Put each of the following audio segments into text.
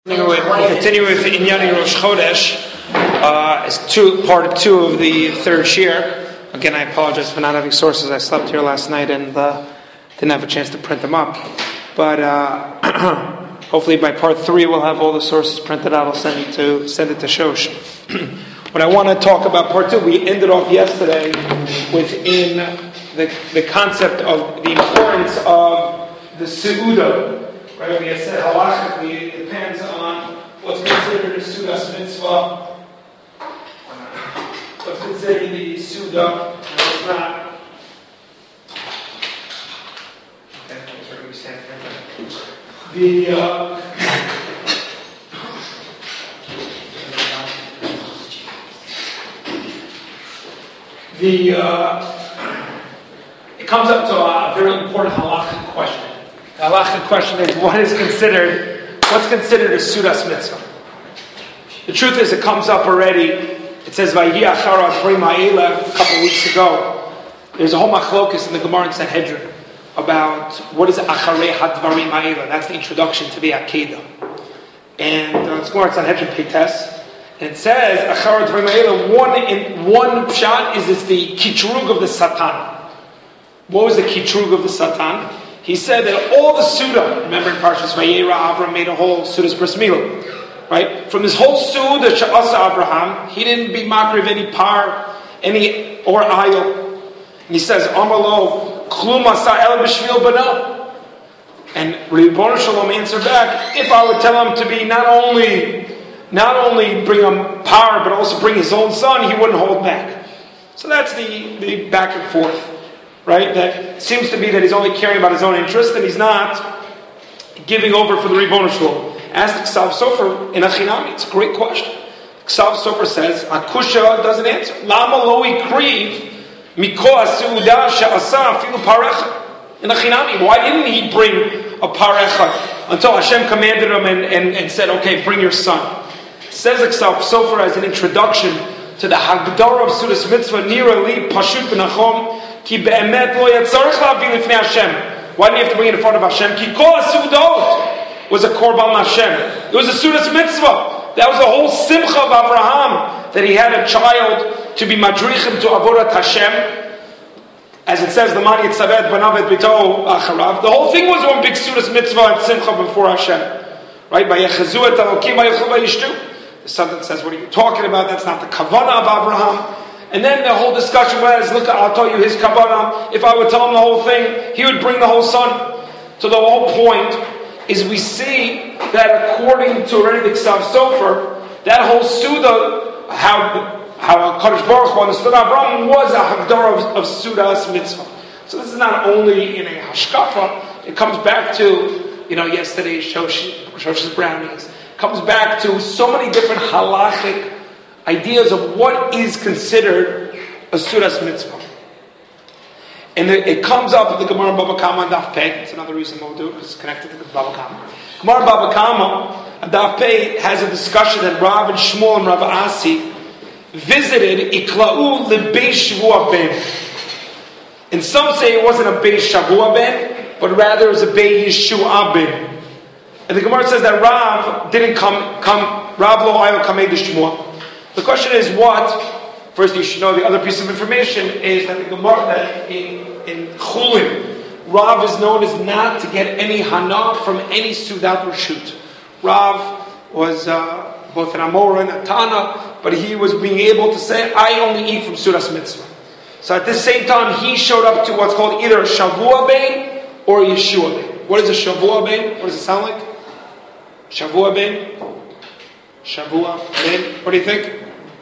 We'll continue with Inyani Rosh Chodesh. It's part two of the third shir. Again, I apologize for not having sources. I slept here last night and didn't have a chance to print them up. But hopefully by part three we'll have all the sources printed out. I'll send it to Shosh. When I want to talk about part two, we ended off yesterday within the concept of the importance of the Seudah. Right, we had said halachically it depends on what's considered a Seudas mitzvah, what's considered the Seudah, and what's not. Okay, sorry, we stand it comes up to a very important halachic question. The halachic question is what's considered a Seudas mitzvah? The truth is, it comes up already. It says Vayhi achar advarim ha'ela a couple of weeks ago. There's a whole machlokus in the Gemara in Sanhedrin about what is acharei hadvarim ha'ela. That's the introduction to the Akedah. And it's Gemara in Sanhedrin Peites. And it says achar advarim ha'ela. One pshat is it's the kitrug of the Satan. What was the kitrug of the Satan? He said that all the Seudah, remember in Parshas Vayera, Avram made a whole Seudas Bris Milah, right? From his whole Seudah Sha'asa Avraham, he didn't be makriv any par, or ayil. And he says, Amalo, Klum Asa El B'Shvil Bana. And Ribono Shalom answered back, if I would tell him to be not only bring him par, but also bring his own son, he wouldn't hold back. So that's the back and forth. Right? That seems to be that he's only caring about his own interest and he's not giving over for the Ribono Shalom. Ask the Ksav Sofer in Achinami. It's a great question. Ksav Sofer says, Akusha doesn't answer. Lama lo ikriv miko aseuda she'asa afilu parecha. In Achinami, why didn't he bring a parecha until Hashem commanded him and said, okay, bring your son? Says the Ksav Sofer as an introduction to the Hagdara of Seudas Mitzvah, Nira li Pashut B'Nachom, Ki be'emet lo yatzarech la'avi lifnei Hashem. Why do you have to bring it in front of Hashem? Ki kol ha'seudot was a korban Hashem. It was a Seudas mitzvah. That was the whole simcha of Avraham, that he had a child to be madrichim to avodat Hashem. As it says, the mani yitzaved banav et bito acharav. The whole thing was one big Seudas mitzvah and simcha before Hashem. Right? Vayechazu et alokim vayilchu vayishtu. There's something that says, what are you talking about? That's not the kavanah of Avraham. And then the whole discussion was, look, I'll tell you his kavanah. If I would tell him the whole thing, he would bring the whole son. So the whole point is we see that according to already the Ksav Sofer, that whole Seudah, how Kadosh Baruch Hu understood Avraham was a Hagdara of Seudas mitzvah. So this is not only in a hashkafa, it comes back to, yesterday's Shosh's brownies. It comes back to so many different halachic ideas of what is considered a Seudas mitzvah. And it comes up in the Gemara Baba Kama and Daf Pei. That's another reason we'll do it, because it's connected to the Baba Kama. Gemara Baba Kama and Daf Pei has a discussion that Rav and Shmuel and Rav Asi visited Ikla'u Lebeis Shavua Ben. And some say it wasn't a Beis Shavua Ben, but rather it was a Beis Yeshua Ben. And the Gemara says that Rav didn't come Rav lo ayil kamei de Shmuel. The question is what? First, you should know the other piece of information is that the Gemara that in Chulin, Rav is known as not to get any hana from any Seudat Reshut. Rav was both an Amora and a Tana, but he was being able to say, I only eat from Seudas Mitzvah. So at the same time, he showed up to what's called either a Shavua Bein or a Yeshua Bein. What is a Shavua Bein? What does it sound like? Shavua Bein? Shavua Bein? What do you think?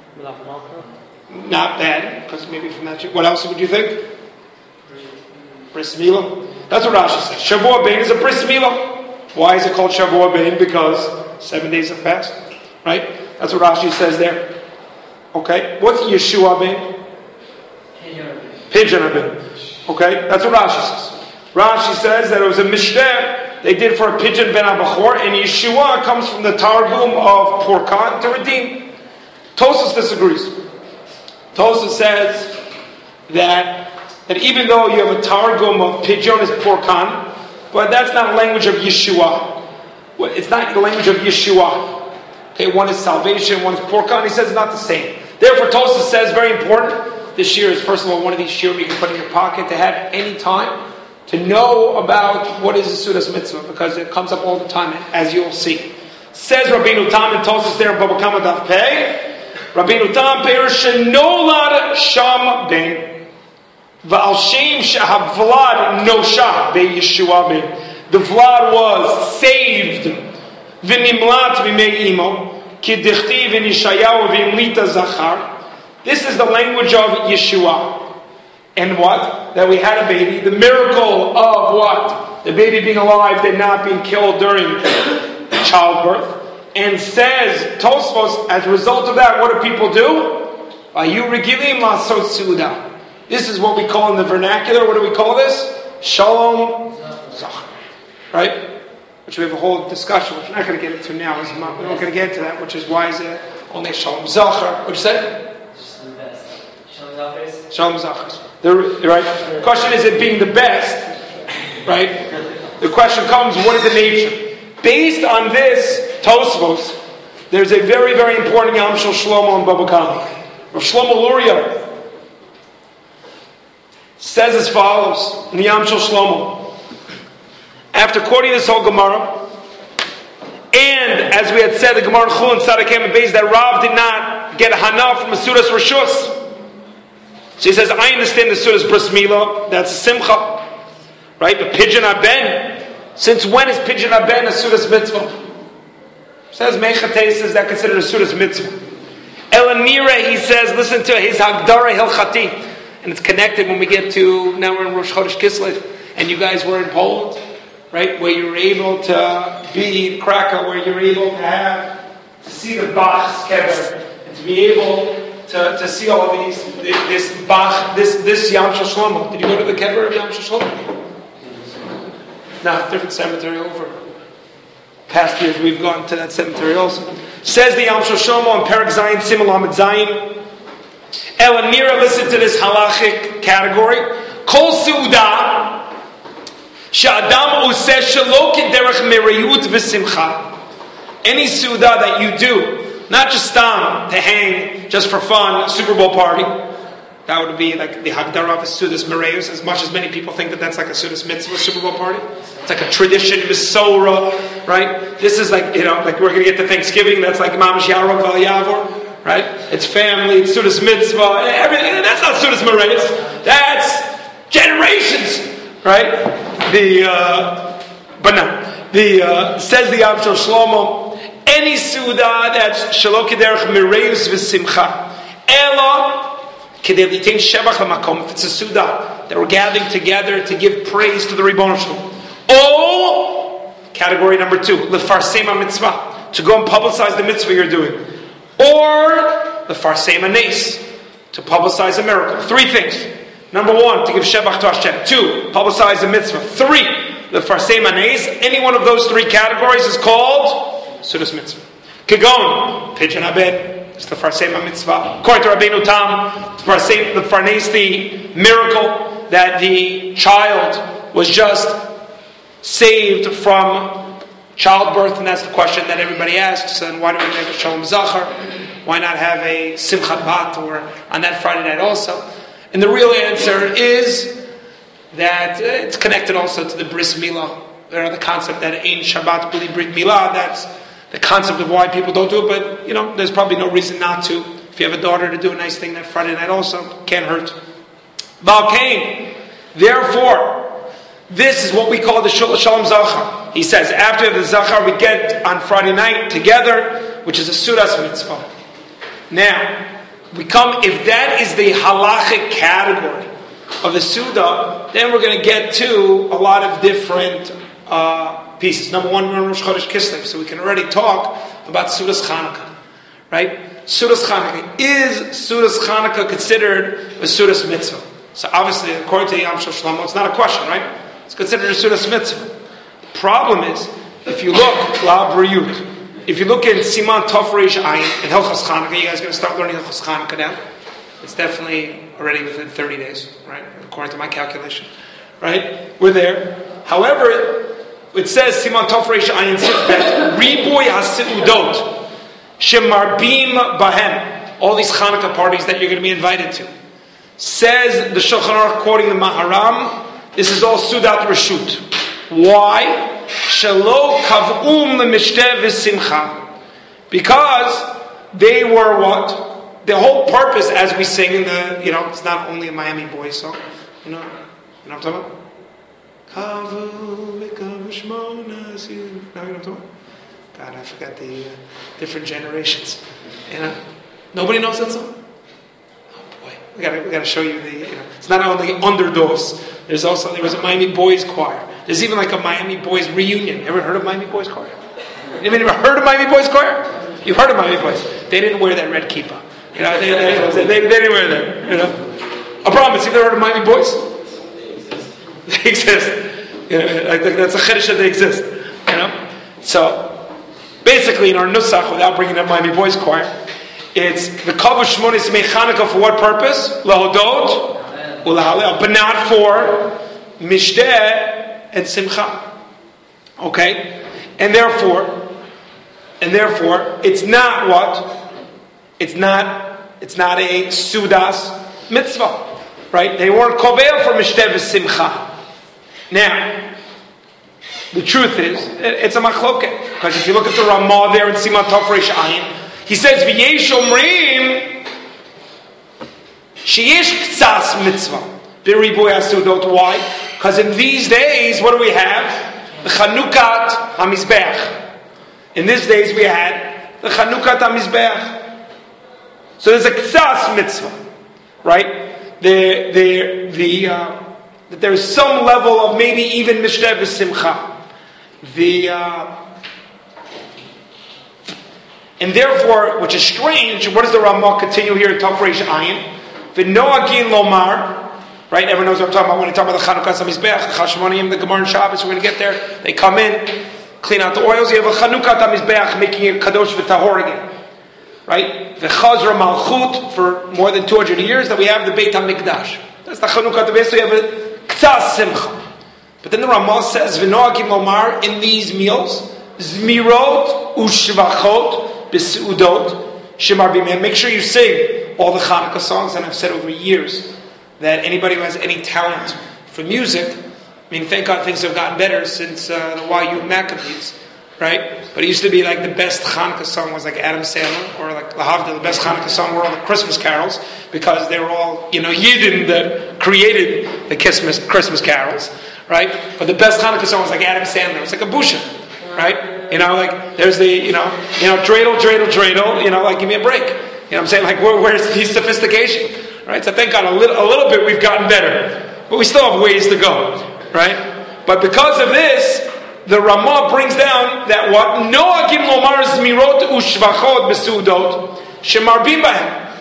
Not bad, because maybe from that. What else would you think? Bris Milah. That's what Rashi says. Shavua Bein is a Bris Milah. Why is it called Shavua Bein? Because 7 days of fast, right? That's what Rashi says there. Okay, what's Yeshua Bein? Pigeon Bein. Okay, that's what Rashi says. Rashi says that it was a mishter they did for a pigeon ben abachor, and Yeshua comes from the Targum of Porkan to redeem. Tosas disagrees. Tosas says that even though you have a Targum of Pigeon is Porkan, but that's not a language of Yeshua. It's not the language of Yeshua. Okay, one is salvation, one is porka, and he says it's not the same. Therefore, Tosfos says, very important, this year is, first of all, one of these shiurim you can put in your pocket to have any time to know about what is a Sudas Mitzvah, because it comes up all the time, as you'll see. Says Rabbeinu Tam in Tosfos there in Baba Kama Daf Pei, Rabbeinu Tam Perish Nolad Sham Ben Va'al Shem Shahavlad Nosha Be Yeshua Ben. The Vlad was saved V'nimlat V'mei Imo Kidichti V'nishayahu V'imlita Zachar. This is the language of Yeshua. And what? That we had a baby. The miracle of what? The baby being alive and not being killed during childbirth. And says Tosfos, as a result of that, what do people do? This is what we call in the vernacular. What do we call this? Shalom Zachar. Right? Which we have a whole discussion, which we're not going to get into now. We're not going to get into that, which is why is it only Shalom Zachar. What you say? Shalom Zachar. Right? The question is it being the best, right? The question comes, what is the nature? Based on this Tosfos, there's a very, very important Yam Shel Shlomo in Baba Kama. Rav Shlomo Luria says as follows in the Yam Shel Shlomo. After quoting this whole Gemara, and as we had said, the Gemara in Chulin Tzaddik and Beis, that Rav did not get a hana from a Sudas Rishus. So he says, I understand the Sudas Bris Milah, that's a Simcha. Right? But Pidyon Aben, since when is Pidyon Aben a Sudas Mitzvah? Says Mechates is that considered a Sudas Mitzvah. Elanira, he says, listen to his Hagdara Hilchati. And it's connected when we get to, now we're in Rosh Chodesh Kislev, and you guys were in Poland, right? Where you were able to be in Krakow, where you were able to see the Bach's kever, and to be able to see all of these, this Bach, this Yam Shel Shlomo. Did you go to the kever of Yam Shel Shlomo? No, different cemetery over. Past years we've gone to that cemetery also. Says the Yam Shel Shlomo in Perek Zayin Simul Lamed Zayin. Elanira, listen to this halachic category. Kol Seuda Sha'adam Useh Shelo K'derech Meriyut V'Simcha. Any Seuda that you do, not just to hang, just for fun, a Super Bowl party. That would be like the Hagdara of a Sudas Mereyus, as much as many people think that that's like a Sudas Mitzvah Super Bowl party. It's like a tradition, Misora, right? This is like, like we're going to get to Thanksgiving, that's like Mamash Yarok Val Yavor, right? It's family, it's Sudas Mitzvah, everything. That's not Sudas Mereyus. That's generations, right? Says the Yam Shel Shlomo, any Suda that's Shelo K'derech Mereyus V'Simcha, Ela, if it's a Suda that we're gathering together to give praise to the Ribono Shel Olam. Or, category number 2, Lefarsema Mitzvah, to go and publicize the mitzvah you're doing. Or, Lefarsema Nes, to publicize a miracle. 3 things. Number 1, to give Shebach to Hashem. 2, publicize a mitzvah. 3, Lefarsema Nes. Any one of those 3 categories is called Sudas Mitzvah. Kegon, Pidyon Aben. It's the Farsema Mitzvah. According to Rabbeinu Tam, the Farnes, the miracle that the child was just saved from childbirth, and that's the question that everybody asks. And why do we have a Shalom Zachar? Why not have a Simchat Bat or on that Friday night also? And the real answer is that it's connected also to the Bris Milah. The concept that Ein Shabbat B'li Brit Milah. That's the concept of why people don't do it, but there's probably no reason not to. If you have a daughter to do a nice thing that Friday night also, can't hurt. Balkain. Therefore, this is what we call the Shalom Zachar. He says, after the Zachar we get on Friday night together, which is a Sudas Mitzvah. Now, if that is the halachic category of the Suda, then we're going to get to a lot of different pieces. Number 1, we're in Rosh Chodesh Kislev, so we can already talk about Sudas Chanukah, right? Sudas Chanukah. Is Sudas Chanukah considered a Sudas Mitzvah? So obviously, according to Yam Shel Shlomo, it's not a question, right? It's considered a Sudas Mitzvah. The problem is, if you look, La Briyut, if you look in Siman Tov Reish Ayin, in Hilchos Chanukah, you guys are going to start learning Hilchos Chanukah now. It's definitely already within 30 days, right? According to my calculation, right? We're there. However, it says, Siman Tov Reish Ayin Sif Bet, Riboy HaSeudot, Shemarbim Bahem, all these Hanukkah parties that you're going to be invited to. Says the Shulchan Aruch, quoting the Maharam, this is all Sudat Reshut. Why? Shelo Kav'um L'Mishteh V'Simcha. Because they were what? The whole purpose, as we sing in the, it's not only a Miami Boys song. You know what I'm talking about? Kavu, Shmona, you know what I'm talking about? God, I forgot the different generations. Nobody knows that song? Oh boy, we gotta show you it's not only underdogs. There was a Miami Boys choir. There's even like a Miami Boys reunion. Ever heard of Miami Boys choir? Anyone ever heard of Miami Boys choir? You've heard of Miami Boys. They didn't wear that red kippah. They didn't wear that. I promise. You've never heard of Miami Boys? They exist. That's a chiddush that they exist. So basically, in our nusach, without bringing up Miami Boys choir, it's the Kavu Shmonis Mei Chanukah for what purpose? Lahodot, ulahalel, but not for Mishdeh and Simcha. Okay, and therefore, it's not what? It's not a Sudas mitzvah, right? They weren't kovel for Mishdeh v'Simcha. Now, the truth is, it's a machloket, because if you look at the Ramah there in Siman Tov Reish Ayin, he says, "V'yesh omrim sheyesh ktsas mitzvah b'ribuy hasudot." Why? Because in these days, what do we have? The Chanukat HaMizbeach. In these days, we had the Chanukat HaMizbeach. So there's a ktsas mitzvah, right? That there's some level of maybe even Mishdeh v'Simcha. And therefore, which is strange, what does the Ramah continue here in Tov Reish Ayin? V'noagin lomar, right? Everyone knows what I'm talking about when I talk about the Chanukas HaMizbeach, the Chashmonim, the Gemara and Shabbos. We're going to get there. They come in, clean out the oils. You have a Chanukat HaMizbeach making it kadosh v'tahor again, right? V'chazra malchut for more than 200 years. That we have the Beit HaMikdash. That's the Chanukat HaMizbeach. So you have a ktsas simcha. But then the Ramah says, "V'noagim lomar," in these meals, zmirot ushvachot b'seudot shemar b'imeh. Make sure you sing all the Hanukkah songs. And I've said over years that anybody who has any talent for music, thank God things have gotten better since the YU Maccabees, right? But it used to be like the best Hanukkah song was like Adam Sandler, or like Lahavdil, the best Hanukkah song were all the Christmas carols, because they were all, Yidden that created the Christmas carols, right? But the best Hanukkah song was like Adam Sandler. It's like a busha, right? Like there's the, dreidel, dreidel, dreidel, like give me a break. I'm saying, like where's the sophistication, right? So thank God a little bit we've gotten better, but we still have ways to go, right? But because of this, the Ramah brings down that what? Noagim lomar zmirot ushvachot b'seudot shemarbim bahem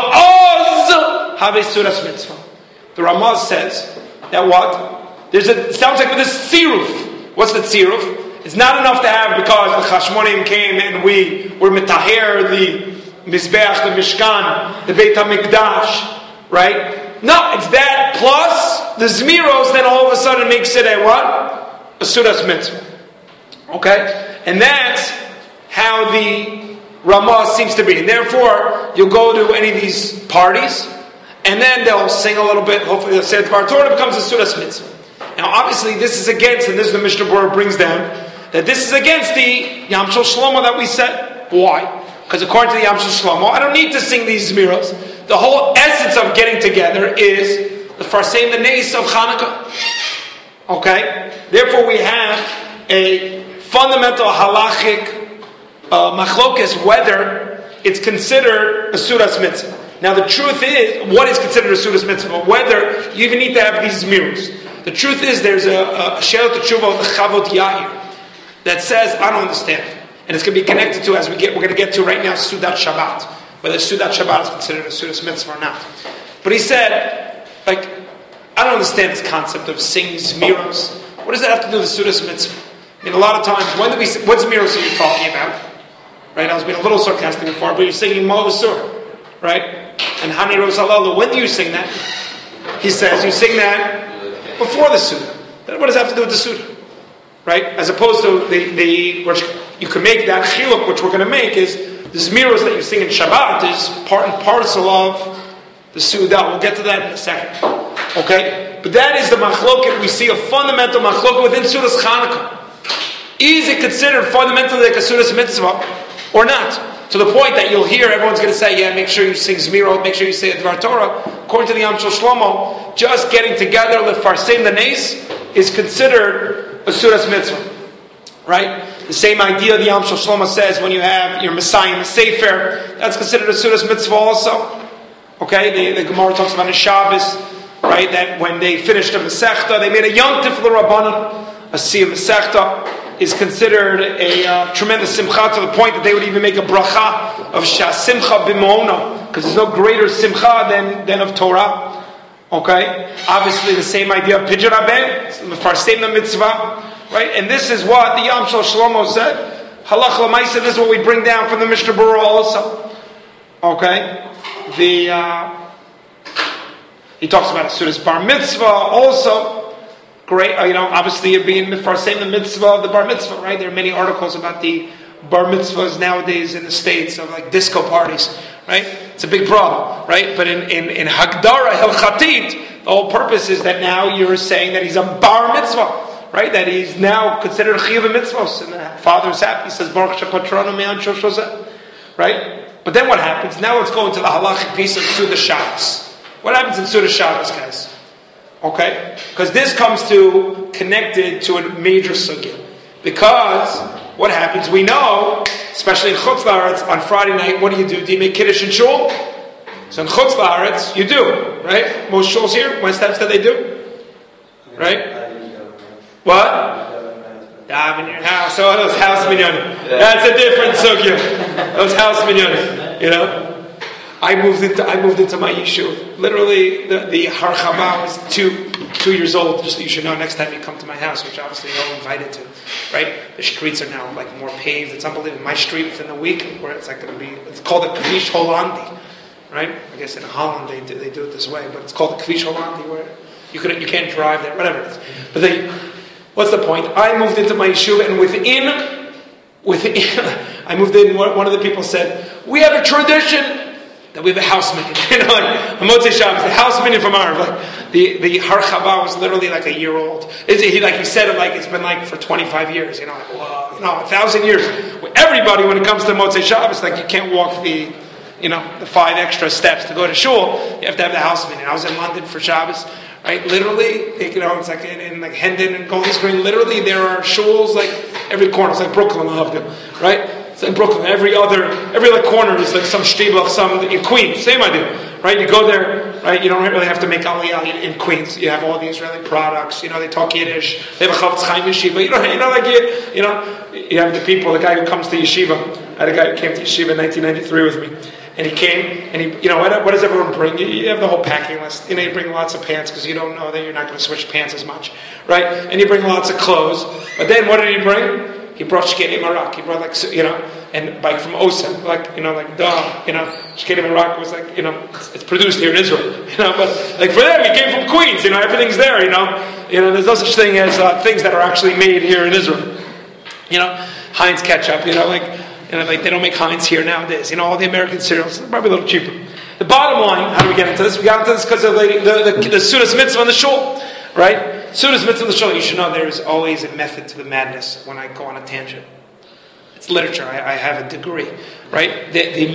va'oz have sudas mitzvah. The Ramah says that what? It sounds like with this tziruf. What's the tziruf? It's not enough to have because the Chashmonim came and we were mitaher the Mizbeach, the Mishkan, the Beit HaMikdash, right? No, it's that plus the Zmiros, then all of a sudden makes it a what? A Sudas Mitzvah. Okay? And that's how the Ramah seems to be. And therefore, you'll go to any of these parties, and then they'll sing a little bit, hopefully they'll say the Dvar Torah, becomes a Sudas Mitzvah. Now obviously this is against, and this is the Mishnah Berurah brings down, that this is against the Yam Shel Shlomo that we said. Why? Because according to the Yam Shel Shlomo, I don't need to sing these Zmiros. The whole essence of getting together is the Farseim, the Neis of Chanukah. Okay? Therefore we have a fundamental halachic machlokes whether it's considered a Sudas Mitzvah. Now the truth is, what is considered a Sudas Mitzvah? Whether you even need to have these Zmiros. The truth is, there's a She'elat Teshuvah of the Chavot Yair that says, I don't understand. And it's going to be connected to, we're going to get to right now, Sudat Shabbat. Whether Sudat Shabbat is considered a Sudas Mitzvah or not. But he said, I don't understand this concept of singing Zmiros. What does that have to do with Sudas Mitzvah? A lot of times, what Zmiros are you talking about? Right, I was being a little sarcastic before, but you're singing Mo Basur, right? And Hani Rosalalu, when do you sing that? He says, you sing that before the Suda. Then what does that have to do with the Suda? right? As opposed to which you can make that chiluk, which we're going to make, is the zmiros that you sing in Shabbat is part and parcel of the Suda. We'll get to that in a second. Okay? But that is the machloket. We see a fundamental machloket within Sudas Chanukah. Is it considered fundamentally like a Sudas Mitzvah or not? To the point that you'll hear everyone's going to say, yeah, make sure you sing Zmirot, make sure you say Dvar Torah. According to the Yam Shel Shlomo, just getting together, lefarseim the nes, is considered a Sudas Mitzvah. Right? The same idea the Yam Shel Shlomo says when you have your Messiah in the Sefer, that's considered a Sudas Mitzvah also. Okay? The Gemara talks about a Shabbos, right? That when they finished a Masechta, they made a Yom Tif l'Rabbanan. A Siyam Masechta is considered a tremendous simcha, to the point that they would even make a bracha of Shas Simcha b'Mo'ona, because there's no greater simcha than of Torah. Okay? Obviously the same idea of Pidyon Haben, Mefarseim the Mitzvah. Right? And this is what the Yam Shel Shlomo said. Halach l'maisa, this is what we bring down from the Mishnah Berurah also. Okay? He talks about a Sudas Bar Mitzvah also. Great, obviously you're being Mefarseim the Mitzvah of the Bar Mitzvah, right? There are many articles about the Bar Mitzvahs nowadays in the States of like disco parties, right? It's a big problem, right? But in Hagdara Hilchatit, the whole purpose is that now you're saying that he's a Bar Mitzvah. Right, that he's now considered chiyuv mitzvos, and the father's happy. He says Baruch shepatronu me'an shoshozeh. Right, but then what happens? Now let's go into the halachic piece of Suda Shabbos. What happens in Suda Shabbos, guys? Okay, because this comes to connected to a major sugya. Because what happens? We know, especially in Chutz La'aretz, on Friday night, what do? Do you make kiddush in shul? So in Chutz La'aretz, you do, right? Most shuls here, when steps that they do, right? What? Daven in your house. Oh, those house minyanim. That's a different sugya. Those house minyanim. I moved into my yeshuv. Literally, the harchava was two years old. Just so you should know, next time you come to my house, which obviously you're all invited to, right? The streets are now like more paved. It's unbelievable. My street within a week, where it's like going to be, it's called the Kvish Hollandi, right? I guess in Holland they do it this way, but it's called the Kvish Hollandi, where you can't drive there, whatever it is. But what's the point? I moved into my yeshuva, and within, I moved in. One of the people said, "We have a tradition that we have a house minyan." Like a Motzei Shabbos, the house minyan from Arv. Like the harchava was literally like a year old. He said it like it's been like for 25 years. 1,000 years. Everybody, when it comes to Motzei Shabbos, like you can't walk the 5 extra steps to go to shul. You have to have the house minyan. I was in London for Shabbos. Right, literally, it's like in like Hendon and Golders Green. Literally, there are shuls like every corner. It's like Brooklyn, right? It's like Brooklyn. Every like corner is like some shtibel, some in Queens. Same idea, right? You go there, right? You don't really have to make aliyah in Queens. You have all the Israeli products. They talk Yiddish. They have a Chavetz Chaim yeshiva. You have the people. The guy who comes to yeshiva. I had a guy who came to yeshiva in 1993 with me. And he came, and what does everyone bring? You have the whole packing list. You bring lots of pants because you don't know that you're not going to switch pants as much, right? And you bring lots of clothes. But then what did he bring? He brought shkei marak. He brought and like from Osem, shkei marak was like, it's produced here in Israel, but like for them, he came from Queens. Everything's there. There's no such thing as things that are actually made here in Israel. Heinz ketchup. They don't make Heinz here nowadays. All the American cereals are probably a little cheaper. The bottom line, how do we get into this? We got into this because of the Sudas Mitzvah in the shul, right? Sudas Mitzvah in the shul. You should know there is always a method to the madness when I go on a tangent. It's literature. I have a degree, right? The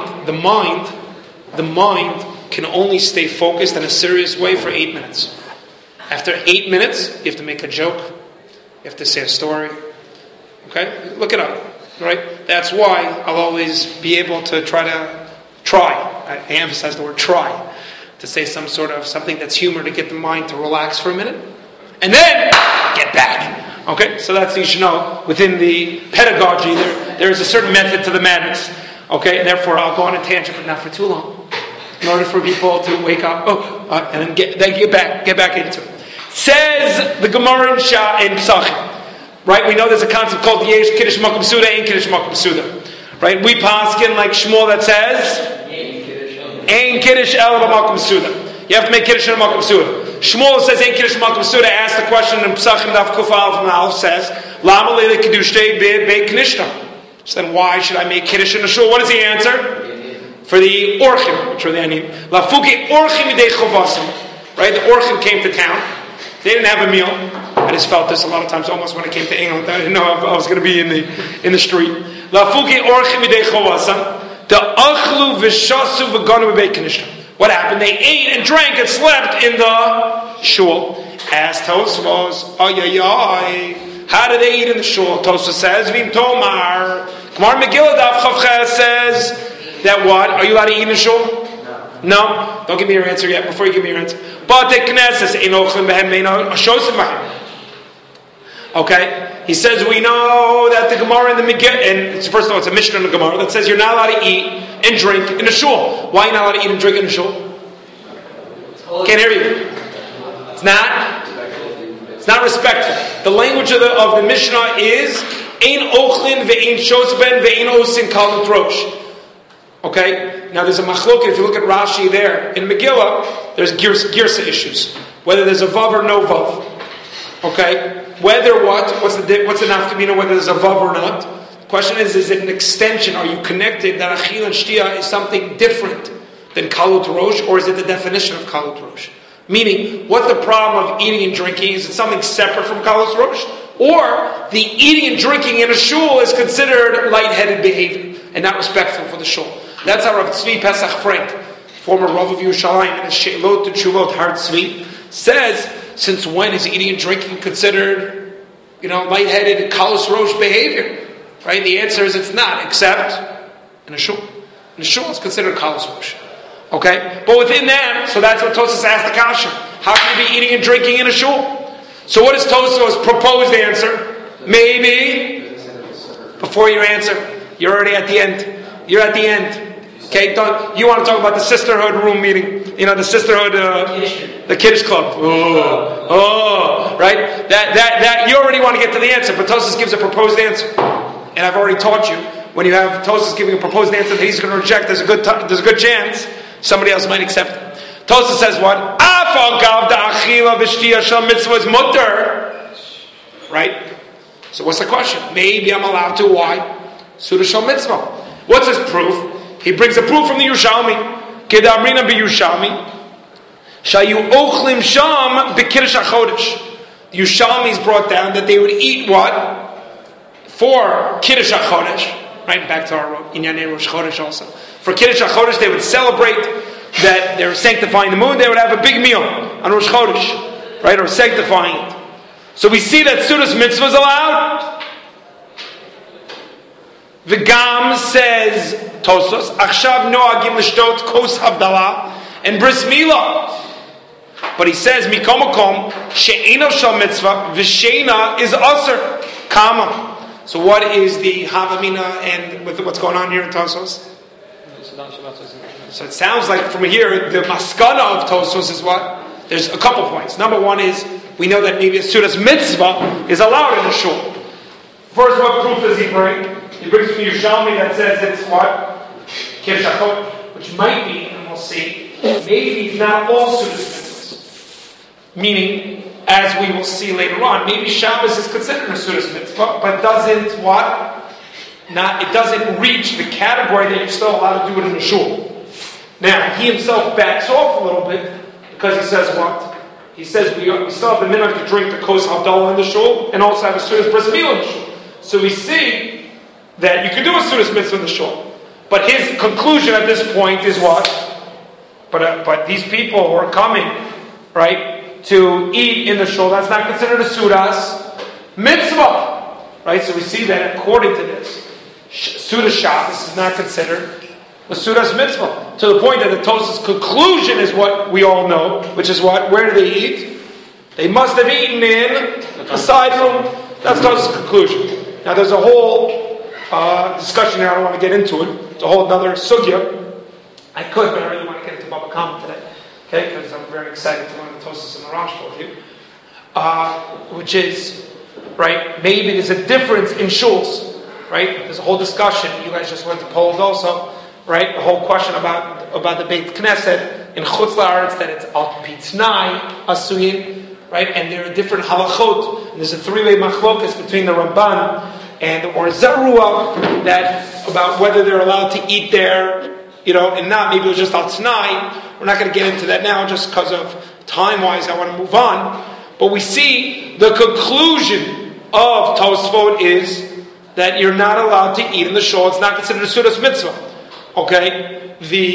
mind can only stay focused in a serious way for 8 minutes. After 8 minutes, you have to make a joke. You have to say a story. Okay? Look it up. Right? That's why I'll always be able to try. I emphasize the word try. To say some sort of something that's humor to get the mind to relax for a minute. And then get back. Okay? So that's, you should know, within the pedagogy, there is a certain method to the madness. Okay? And therefore I'll go on a tangent, but not for too long. In order for people to wake up, and then get back into it. Says the Gemara in Pesachim. Right, we know there's a concept called Yesh Kiddush Makom Suda, Ein Kiddush Makom Suda. Right, we paskin like Shmuel that says Ein Kiddush El Makom Suda. You have to make Kiddush in Makom Suda. Shmuel says, Ein Kiddush Malkum Suda, asked the question in Pesachim Daf Kuf Aleph and Aleph says, Lama Leila Kedushtei Be Knishta. So then why should I make Kiddush in the shul? What is the answer? For the Orchim, which are the Anim. Lafuki Orchim Idei Chovasim. Right? The Orchim came to town. They didn't have a meal. I just felt this a lot of times almost when I came to England. I didn't know I was going to be in the street. Lafuki Orchim Idei Chovasim. The Achlu Vishasu V'ganu B'Beit Knishta. What happened? They ate and drank and slept in the shul. Asked Tosfos, how do they eat in the shul? Tosfos says, Vim Tomar. Gemara Megillah Daf Chavches says that what? Are you allowed to eat in the shul? No. Don't give me your answer yet. Before you give me your answer. But the Knesset Einochlim Behem Meino Ashosim Behem. Okay? He says we know that the Gemara in the Megillah, and first of all, it's a Mishnah in the Gemara that says you're not allowed to eat and drink in the shul. Why are you not allowed to eat and drink in the shul? Can't hear you. It's not respectful. The language of the Mishnah is Ein ochlin ve'ein shosben ve'ein osin kal rosh. Okay? Now there's a machlok. If you look at Rashi there in Megillah, there's girsa issues. Whether there's a vav or no vav. Okay? Whether what? What's the nafkamina? Whether there's a vav or not? The question is it an extension? Are you connected that achil and shtia is something different than kalut rosh, or is it the definition of kalut rosh? Meaning, what's the problem of eating and drinking? Is it something separate from kalut rosh, or the eating and drinking in a shul is considered lightheaded behavior and not respectful for the shul? That's how Rav Tzvi Pesach Frank, former Rav of Yerushalayim, in his Sheilot to Tshuvot Har Tzvi, says, since when is eating and drinking considered, lightheaded, kalos rosh behavior? Right? The answer is it's not, except in a shul. In a shul, it's considered kalos rosh. Okay? But within that, so that's what Tosfos asked the kasha. How can you be eating and drinking in a shul? So what is Tosfos' proposed answer? Maybe. Before your answer, you're already at the end. You're at the end. Okay, you want to talk about the sisterhood room meeting? The sisterhood, the Kiddush club. Oh, right? That you already want to get to the answer, but Tosfos gives a proposed answer, and I've already taught you when you have Tosfos giving a proposed answer that he's going to reject. There's a good chance somebody else might accept it. Tosfos says what? Right? So what's the question? Maybe I'm allowed to. Why? Suda shal mitzvah. What's his proof? He brings a proof from the Yerushalmi. Kedamrina b'Yerushalmi. Shayu ochlim sham b'kiddush hachodesh. The Yerushalmi's brought down that they would eat what? For Kiddush hachodesh. Right, back to our Inyanei Rosh Chodesh also. For Kiddush hachodesh, they would celebrate that they were sanctifying the moon. They would have a big meal on Rosh Chodesh. Right, or sanctifying it. So we see that Sudas mitzvah is allowed. V'gam says Tosfos, Achshav noagim l'shtot kos havdalah and bris milah. But he says mikomakom she'ena shal mitzvah v'sheina is aser kama. So what is the havamina and with what's going on here in Tosfos? So it sounds like from here the maskana of Tosfos is what? There's a couple points. Number one is we know that maybe a Sudas mitzvah is allowed in the shul. First, what proof does he bring? He brings from Yerushalmi that says it's what? Kiddush hachodesh, which might be, and we'll see, maybe not all Sudas mitzvahs. Meaning, as we will see later on, maybe Shabbos is considered a Sudas mitzvah, but doesn't what? It doesn't reach the category that you're still allowed to do it in the shul. Now, he himself backs off a little bit, because he says what? He says we still have the minhag to drink the kos havdalah in the shul, and also have a Sudas bris milah in the shul. So we see that you can do a Sudas mitzvah in the shul. But his conclusion at this point is what? But these people who are coming, right, to eat in the shul, that's not considered a Sudas mitzvah. Right? So we see that according to this, Sudas Shabbos is not considered a Sudas mitzvah. To the point that the Tosfos' conclusion is what we all know, which is what? Where do they eat? They must have eaten in, aside from, that's Tosfos' conclusion. Now there's a whole discussion here, I don't want to get into it. It's a whole other sugya. I could, but I really want to get into Baba Kama today. Okay, because I'm very excited to learn the Tosfos and the Rashba with you. Which is, right, maybe there's a difference in shuls. Right? There's a whole discussion. You guys just went to polls also. Right? The whole question about the Beit Knesset. in Chutz La'aretz that it's al pitnai asuyin, right? And there are different halachot. And there's a three-way machlokas between the Ramban and the Or Zarua that about whether they're allowed to eat there, and not. Maybe it was just al tnai. We're not going to get into that now, just because of time-wise. I want to move on. But we see the conclusion of Tosfot is that you're not allowed to eat in the shul. It's not considered a Sudas mitzvah. Okay?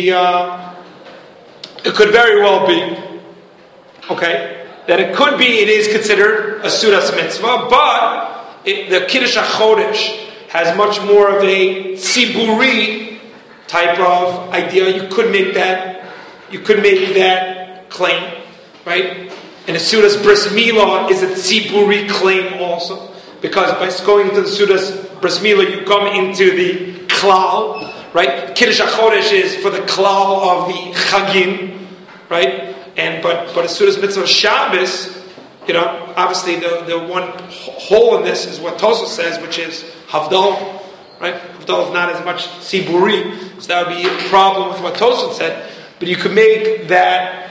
It could very well be, okay, that it is considered a Sudas mitzvah, but the Kiddush HaChodesh has much more of a tziburi type of idea. You could make that claim, right? And the Sudas Bris Milah is a tziburi claim also, because by going to the Sudas Bris Milah, you come into the klal, right? Kiddush HaChodesh is for the klal of the chagim, right? But a Sudas Mitzvah Shabbos, obviously the one hole in this is what Tosfos says, which is Havdalah, right? Havdalah is not as much tziburi, so that would be a problem with what Tosfos said. But you could make that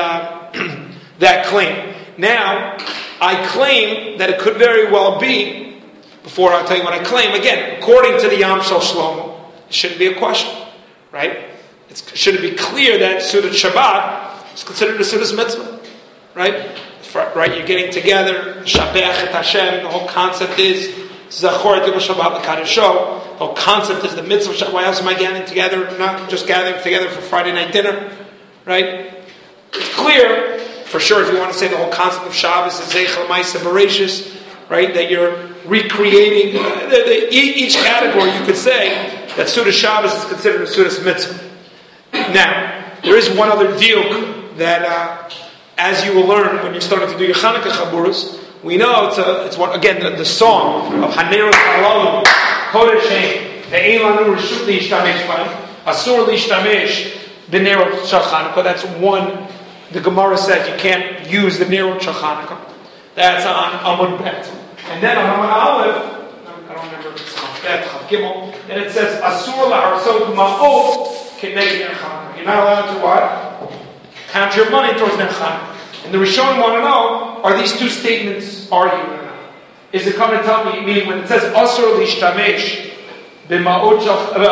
claim. Now, I claim that it could very well be. Before I'll tell you what I claim, again, according to the Yam Shel Shlomo, it shouldn't be a question, right? Should it be clear that Sudat Shabbat is considered a Sudas mitzvah, right? Right, you're getting together, Shabbat et Hashem. The whole concept is Zachor et Yom Shabbat l'Kadisho. The whole concept is the mitzvah. Why else am I gathering together? Not just gathering together for Friday night dinner, right? It's clear, for sure. If you want to say the whole concept of Shabbos is Zeichel Ma'aseh Bereshis, right? That you're recreating each category. You could say that Sudas Shabbos is considered a Sudas mitzvah. Now, there is one other diuk that, as you will learn when you're starting to do your Chanukah Chaburas, we know it's one, again, the song of Hanerot Halalu, Kodeshem, Ve'elanu Reshut L'Yishtamesh B'hem, Asur L'Yishtamesh B'nerot Shel Chanukah. That's one, the Gemara says you can't use the Nerot Shel Chanukah. That's on Amud Bet. And then on Amud Aleph, I don't remember if it's Chav Bet, Chav Gimel, and it says, Asur L'Harsot Ma'ot K'neged Ner Chanukah. You're not allowed to what? Count your money towards Ner Chanukah. And the Rishon want to know, are these two statements arguing or not? Is it coming to tell me, meaning when it says Asur L'Yishtamesh B'nerot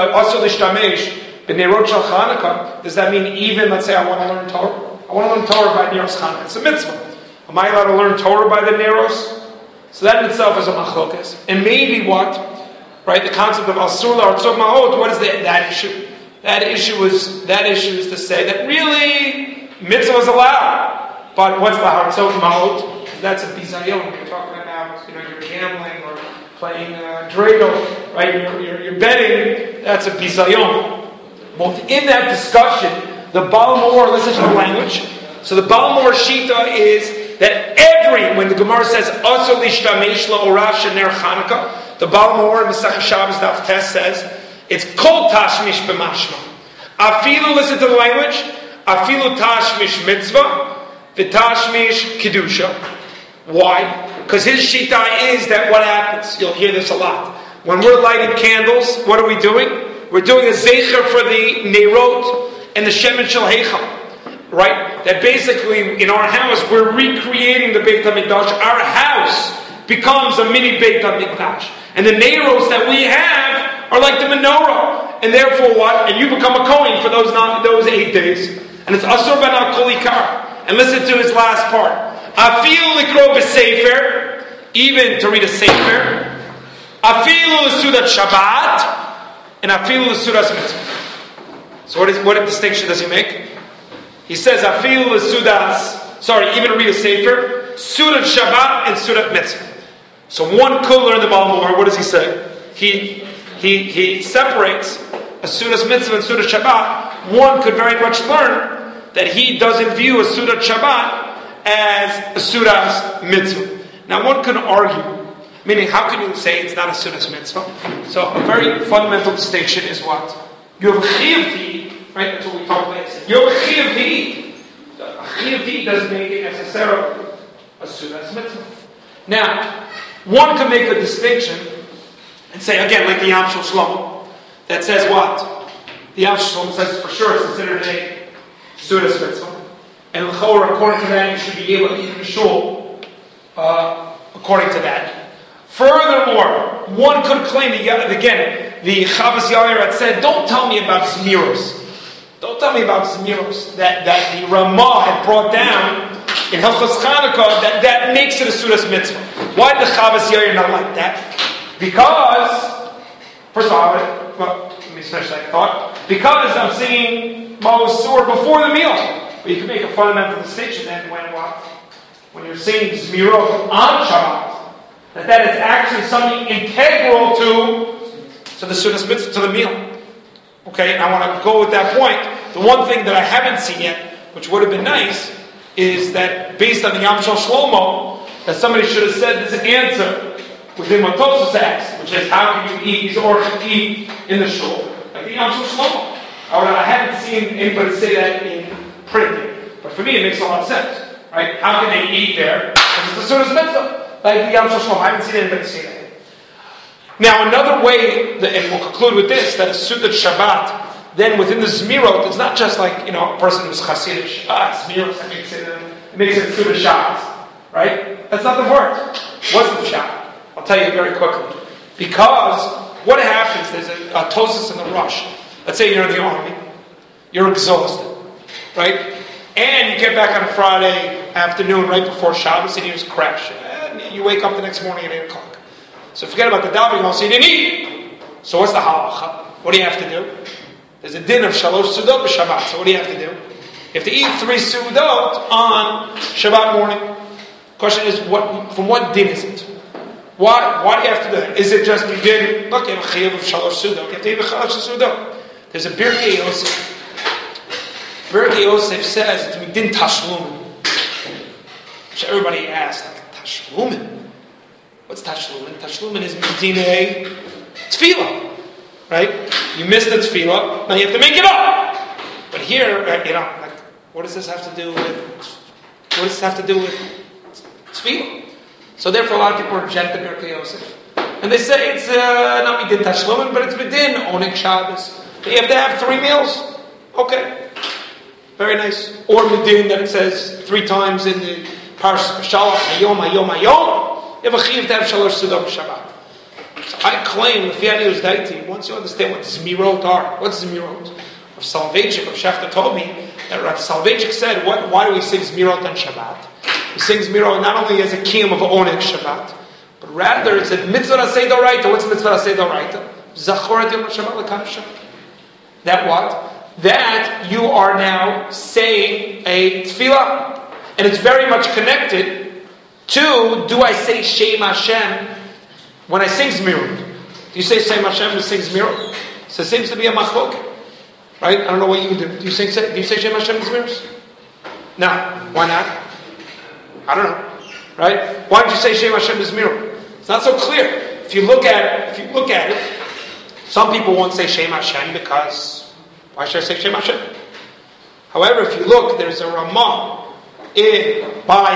Shel Chanukah, does that mean even, let's say I want to learn Torah? I want to learn Torah by Neros Chanukah. It's a mitzvah. Am I allowed to learn Torah by the Neros? So that in itself is a machlokas. And maybe what? Right, the concept of Asur L'Harsot Ma'ot, what is that issue? That issue is to say that really mitzvah is allowed. But what's the L'Harsot Ma'ot? That's a bizayon. You're talking about, you're gambling or playing dreidel, right? You're betting. That's a bizayon. Well, in that discussion, the Balmor, listen to the language. So the Balmor Shita is that when the Gemara says Asur L'Yishtamesh La'orash Ner Chanukah, the Balmor in Masechah Shabbos Daf Tes says it's Kol Tashmish B'mashma. Afilu, listen to the language. Afilu Tashmish Mitzvah. V'tashmish Kedusha. Why? Because his shita is that what happens, you'll hear this a lot. When we're lighting candles, what are we doing? We're doing a zecher for the Neirot and the Shemen Shel Heichal. Right? That basically, in our house, we're recreating the Beit HaMikdash. Our house becomes a mini Beit HaMikdash. And the Neiros that we have are like the menorah. And therefore what? And you become a Kohen for those 8 days. And it's Asur Ben Kol Ikar. And listen to his last part. Afilu likro b'sefer, even to read a sefer. Afilu l'sudat Shabbat, and afilu l'sudat mitzvah. So what distinction does he make? He says afilu l'sudat, even to read a sefer, sudat Shabbat and sudat mitzvah. So one could learn the Balmor. What does he say? He separates a sudat mitzvah and sudat Shabbat. One could very much learn that he doesn't view a Sudat Shabbat as a Sudat Mitzvah. Now one could argue, meaning how can you say it's not a Sudat Mitzvah? So a very fundamental distinction is what? You have a Chiyuv to eat, right? That's what we talked about yesterday. You have a Chiyuv to eat. A Chiyuv to eat doesn't make it necessarily a Sudat Mitzvah. Now, one could make a distinction and say, again, like the Yam Shel Shlomo, that says what? The Yam Shel Shlomo says for sure it's considered a Sudas mitzvah. And l'chor, according to that, you should be able to eat in the shul, according to that. Furthermore, one could claim, again, the Chavas Yair had said, don't tell me about Zmiros. Don't tell me about Zmiros. That the Ramah had brought down in Hilchos Chanukah, that makes it a Sudas mitzvah. Why did the Chavas Yair not like that? Because, first of all, let me finish that thought. Because I'm singing Maos Sur before the meal. But you can make a fundamental distinction then when you're singing Zmirot on Shabbat, that is actually something integral to the Sudas mitzvah, to the meal. Okay, and I want to go with that point. The one thing that I haven't seen yet, which would have been nice, is that based on the Yam Shel Shlomo, that somebody should have said this answer within what Tosfos asked, which is how can you eat these orchid eat in the shul, like the Yam Shel Shlomo. I haven't seen anybody say that in printing, but for me it makes a lot of sense, right? How can they eat there? Because it's the Sudas mitzvah, like the Yam Shel Shlomo. I haven't seen anybody say that. Now, another way, and we'll conclude with this, that a Sudat Shabbat, then within the Zmirot, it's not just like, a person who's Hasidish. Zmirot, it makes it Sudat Shabbat, right? That's not the word. What's the Shabbat? I'll tell you very quickly. Because what happens, there's a Tosfos in the rush. Let's say you're in the army. You're exhausted, right? And you get back on a Friday afternoon right before Shabbos and you just crash. And you wake up the next morning at 8 o'clock. So forget about the davening, also you didn't eat. So what's the halacha? What do you have to do? There's a din of shalosh sudot b'Shabbat. So what do you have to do? You have to eat 3 sudot on Shabbat morning. Question is, from what din is it? Why do you have to do that? Is it just begin? Look, you have a chiyuv of shalosh sudot. You have to eat a shalosh sudot. There's a Birkei Yosef. Birkei Yosef says it's midin tashlumin. Which everybody asks, like, tashlumin? What's tashlumin? Tashlumin is midinei tefillah, right? You missed the tefillah, now you have to make it up. But here, what does this have to do with? What does this have to do with tefillah? So therefore, a lot of people reject the Birkei Yosef, and they say it's not midin tashlumin, but it's midin onik Shabbos. But you have to have 3 meals. Okay, very nice. Or midin that it says 3 times in the Parshas Shalach, Hayom, Hayom, Hayom. You have a chiyuv to have shalosh sudot b'Shabbat. So I claim, once you understand what Zmirot are, what's Zmirot? Rav Soloveitchik of Shechter told me that Rav Soloveitchik said, why do we sing Zmirot on Shabbat? We sing Zmirot not only as a kiyum of onik Shabbat, but rather it's a mitzvah aseh d'oraita. What's mitzvah aseh d'oraita? Zachor et yom Shabbat l'kadashah. That what? That you are now saying a tefillah. And it's very much connected to, do I say Shem Hashem when I sing Zmirot? Do you say Shem Hashem when you sing Zmirot? So it seems to be a machloket. Right? I don't know what you do. Do you say Shem Hashem in Zmirot? No. Why not? I don't know. Right? Why did you say Shem Hashem in Zmirot? It's not so clear. If you look at it, some people won't say Shem Hashem because why should I say Shem Hashem? However, if you look, there's a Ramah by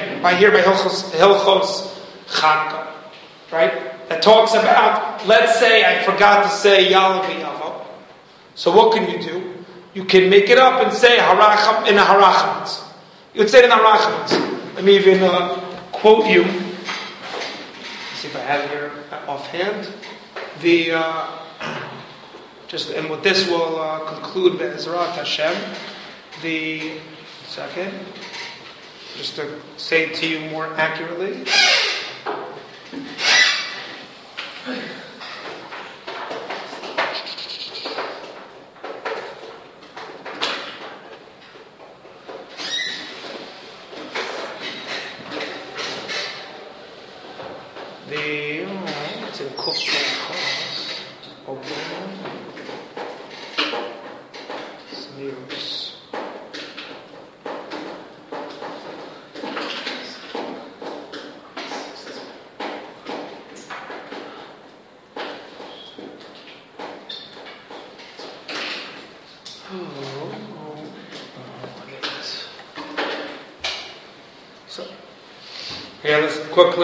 Hilchos Chanukah, right? That talks about, let's say I forgot to say Yalav v'Yavo. So what can you do? You can make it up and say Haracham in a Harachamans. You would say it in Harachamans. Let me even quote you. Let's see if I have it here offhand. And with this we'll conclude Be'ezrat Hashem. Second. Just to say it to you more accurately. It's in Kuf. Open. Smears. So, here, listen quickly.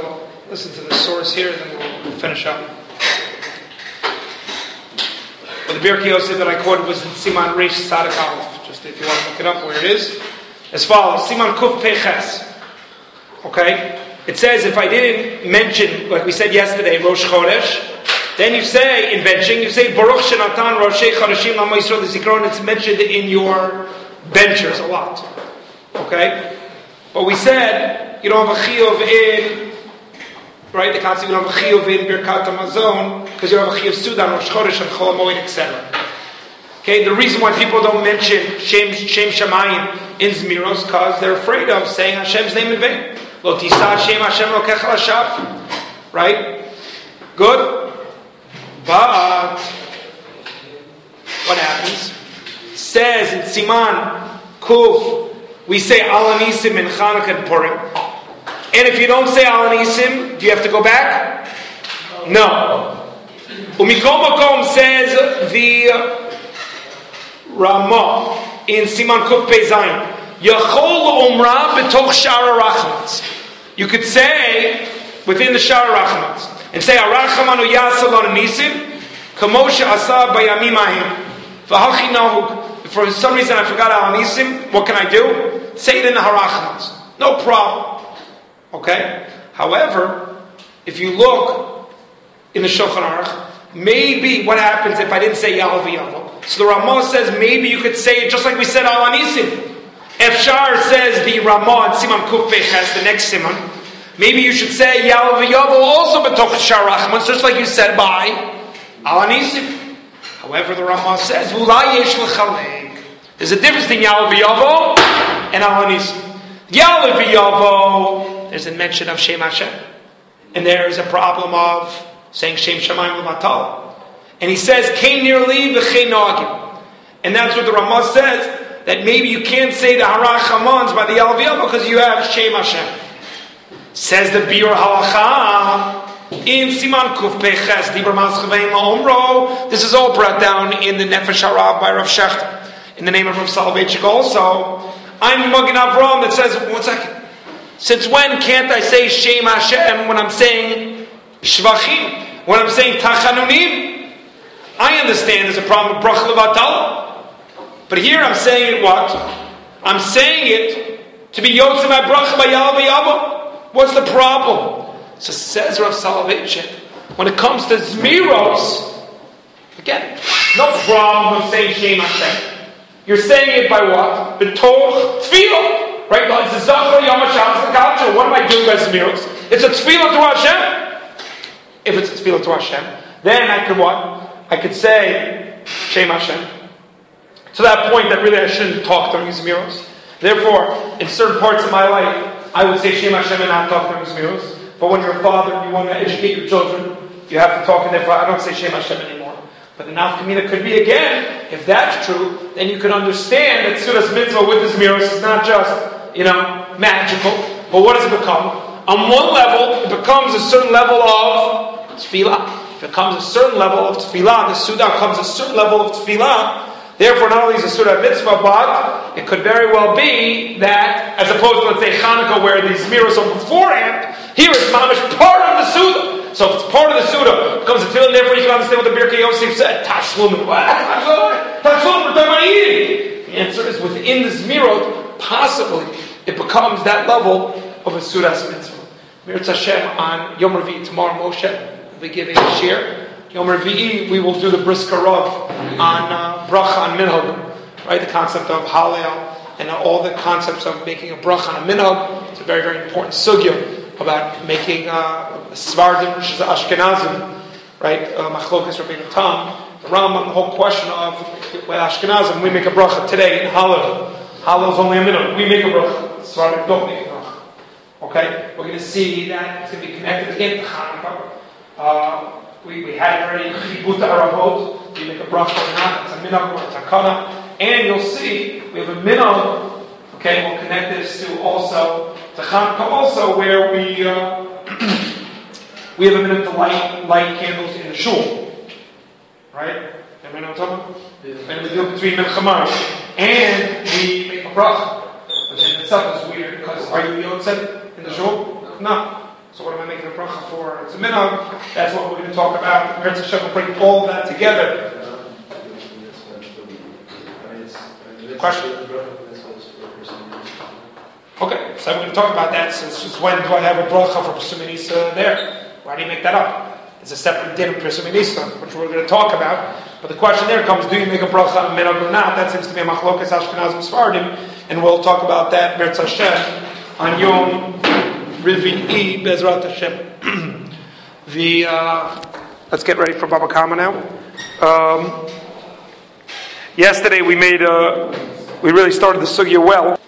Listen to the source here, and then we'll finish up. Well, the Birkei Yosef that I quoted was in Siman Reish Tzadik Aleph. Just if you want to look it up where it is. As follows, Siman Kuf Peches. Okay? It says, if I didn't mention, like we said yesterday, Rosh Chodesh, then you say, in benching, you say, Baruch Shenatan Roshei Chodeshim L'Amo Yisrael L'Zikaron. It's mentioned in your benchers a lot. Okay? But we said, you don't have a chiyuv in, right? The concept you don't have a chiyuv in Birkat HaMazon, because you don't have a chiyuv Sudan, Rosh Chodesh, and Chol HaMoed, etc. Okay? The reason why people don't mention Shem Shamayim in Zmiros, because they're afraid of saying Hashem's name in vain. Lo Tisah Shem Hashem Lokech L'Shav. Right? Good? But what happens? It says in Siman Kuf, we say Al Anisim in Chanukah and Purim. And if you don't say Al Anisim, do you have to go back? No. Umikom Makom says the Ramah in Siman Kuf Pei Zayin. Yachol Umrah b'toch Shara Rachmans. You could say within the Shara Rachmans and say Arachamanu Yasal Al Anisim Kamosha Asa Bayamim Ahim V'Hachi Nahuk. For some reason I forgot Al Anisim. What can I do? Say it in the Harachmans. No problem. Okay? However, if you look in the Shulchan Aruch, maybe what happens if I didn't say Ya'al V'Yavo? So the Ramah says maybe you could say it just like we said Al Anisim. Efshar says the Ramah in Siman Kuf Peches, the next Siman. Maybe you should say Ya'al V'Yavo also B'toch Shar Rachmans, just like you said by Al Anisim. However, the Ramah says V'ulai Yesh L'Chalek. There's a difference between Ya'al V'Yavo and Al Anisim. Ya'al V'Yavo, there's a mention of Shem Hashem. And there is a problem of saying Shem Shamayim L'Matal. And he says, Kein Nirli V'chein Noagim. And that's what the Ramah says, that maybe you can't say the Harachamans by the Ya'al V'Yavo because you have Shem Hashem. Says the Biur Halacha in Siman Kuf Peches, Dibur Maschavein La'omro. This is all brought down in the Nefesh Harab by Rav Shechter. In the name of Rav Soloveitchik also, I'm Magen Avraham that says, 1 second, since when can't I say Shem Hashem when I'm saying Shvachim? When I'm saying Tachanunim? I understand there's a problem with Bracha Levatala. But here I'm saying it what? I'm saying it to be Yotzei my Bracha by Ya'al V'Yavo. What's the problem? So says Rav Soloveitchik, when it comes to Zmiros, again, no problem of saying Shem Hashem. You're saying it by what? B'toch tefillah, right? It's a zachar yom ha'shabbos l'kadshah. What am I doing by Zmiros? It's a tefillah to Hashem. If it's a tefillah to Hashem, then I could what? I could say Shem Hashem. To that point that really I shouldn't talk during Zmiros. Therefore, in certain parts of my life, I would say Shem Hashem and not talk during Zmiros. But when you're a father and you want to educate your children, you have to talk, and therefore I don't say Shem Hashem anymore. But the nafkamina could be again, if that's true, then you can understand that Sudas Mitzvah with the Zmiros is not just, magical. But what does it become? On one level, it becomes a certain level of tefillah. If it comes a certain level of tefillah, the Suda comes a certain level of tefillah. Therefore, not only is it a Suda Mitzvah, but it could very well be that, as opposed to, let's say, Hanukkah, where the Zmiros are beforehand, here it's mamish part of the Suda. So if it's part of the Suda, it becomes a tefillah, and therefore you can understand what the Birkei Yosef said. Tashlum, what? Tashlum, we're talking about eating. The answer is within the Zmirot, possibly, it becomes that level of a Sudas Mitzvah. Mirz Hashem on Yom Revi'i tomorrow, Moshe will be giving a shir. Yom Revi'i, we will do the Brisker Rav on Bracha on Minhag, right? The concept of Hallel and all the concepts of making a Bracha on Minhag. It's a very, very important sugya about making Svardim versus Ashkenazim, right? Machlokas Rabbeinu Tam, the Rambam, the whole question of Ashkenazim, we make a bracha today in Hallel. Hallel is only a minute. We make a bracha. Svardim don't make a bracha. Okay? We're going to see that it's going to be connected again to Hanukkah. We had it already, Kibuta Aravot, we make a bracha or not, it's a minhag or a takana. And you'll see, we have a minhag, okay, we'll connect this to also, to Hanukkah also, where we have a minute to light candles in the shul. Right? Everybody know what I'm talking about? Yeah. And we do it between Milchamar. And we make a bracha. But then itself is weird, because are you Yotzei in the shul? No. So what am I making a bracha for? It's a minhag. That's what we're going to talk about. Mirz Hashem will bring all of that together question. Okay, so we're going to talk about that. So it's just when do I have a bracha for Pesum Nisa there? Why do you make that up? It's a separate din of Pesum Nisa, which we're going to talk about. But the question there comes: do you make a bracha on minhag or not? That seems to be a machlokas Ashkenazim Sfardim, and we'll talk about that Mertz Hashem on Yom Rivi'i Bezrat Hashem. Let's get ready for Baba Kama now. Yesterday we really started the sugya well.